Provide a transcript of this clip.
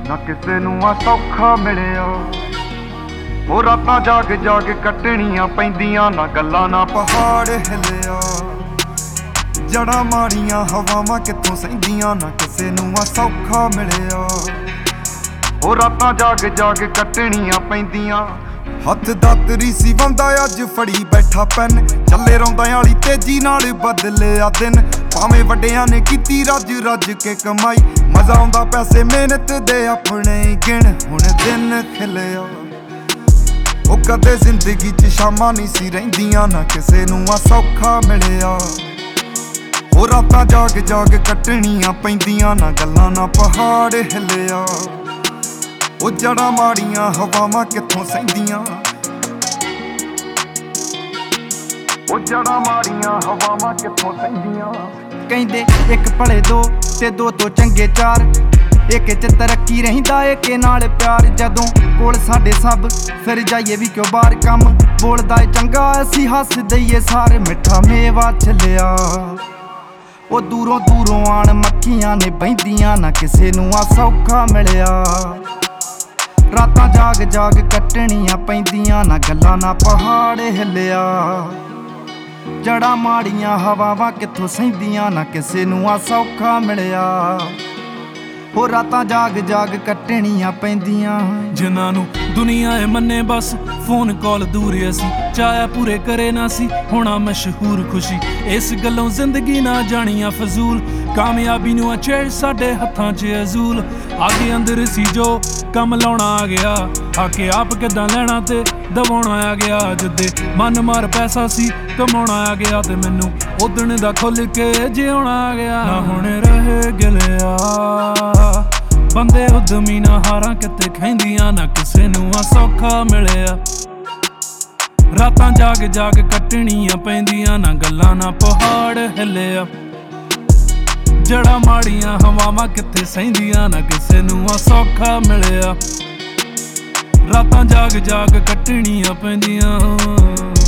ना किसे नूं आ सौखा मिलिया। ओ रातां जाग जाग कटणियां पैंदियां, ना गल्लां ना पहाड़ हिलिया। जड़ा माड़ियां हवावां कित्थों सहिंदियां, ना किसे नूं आ सौखा मिलिया। ओ रातां जाग जाग कटणियां पैंदियां। हत्थ दातरी सी वंदा अज फड़ी बैठा पैन, चले रौंदा आली तेजी नाल बदलिया दिन। भावें वड्डियां ने कीती रज रज के कमाई, मजा आउंदा पैसे मेहनत दे अपने गिण। हुण दिन खिलिया ओ कदे जिंदगी च शामां नहीं सी रहिंदियां, ना किसे नूं आ सौखा मिलिया। ओ रातां जाग जाग कटणियां पैंदियां, ना गल्लां ना पहाड़ हिलिया। ओ जड़ा माड़ियां हवावां कित्थों सहिंदियां, ओ जड़ा माड़ियां हवावां कित्थों सहिंदियां। कहंदे एक भले दो ते दो तो चंगे चार, एक च तरक्की रहिंदा एक नाल प्यार। जदों कोल साडे सब फिर जाइए भी क्यों बाहर, कम बोलदा ए चंगा असीं हस दईए सार। मिठा मेवा छलिया ओ दूरों दूरों आण मक्खियां ने बहिंदियां, ना किसे नूं आ सौखा मिलिया। रातां जाग जाग कटणियां पैंदियां, ना गल्लां ना पहाड़ हिलिया। जड़ा माड़ियां हवावां कित्थों सहिंदियां, ना किसे नूं आ सौखा मिलिया। हो रातां जाग जाग कटणियां पैंदियां। जिन्हां नूं दुनिया ए मन्ने बस फोन कॉल दूर असी, चाया पूरे करे ना सी होना मशहूर खुशी। इस गल्लों जिंदगी ना जानियां फजूल, कामयाबी नूं छेड़ साडे हत्थां च अजूल। आगे अंदर सी जो कम लाउणा आ गया, आके आप किदां लैणा ते दवाउणा आ गया। जिद्दे मन मार पैसा सी कमाउणा आ गया, ते मैनू उदण दा खुल के जिउणा आ गया। ना हुण रहे गिलिया बंदे उद्यमी, ना हारां किते खैंदियां, ना किसे नूं आ सौखा मिलिया। रातां जाग जाग कटणियां पैंदियां, ना गल्लां ना पहाड़ हिलिया। जड़ा माड़ियां हवावां कित्थे सहिंदियां, ना किसे नूं आ सौखा मिलिया। रातां जाग जाग कटणियां पैंदियां।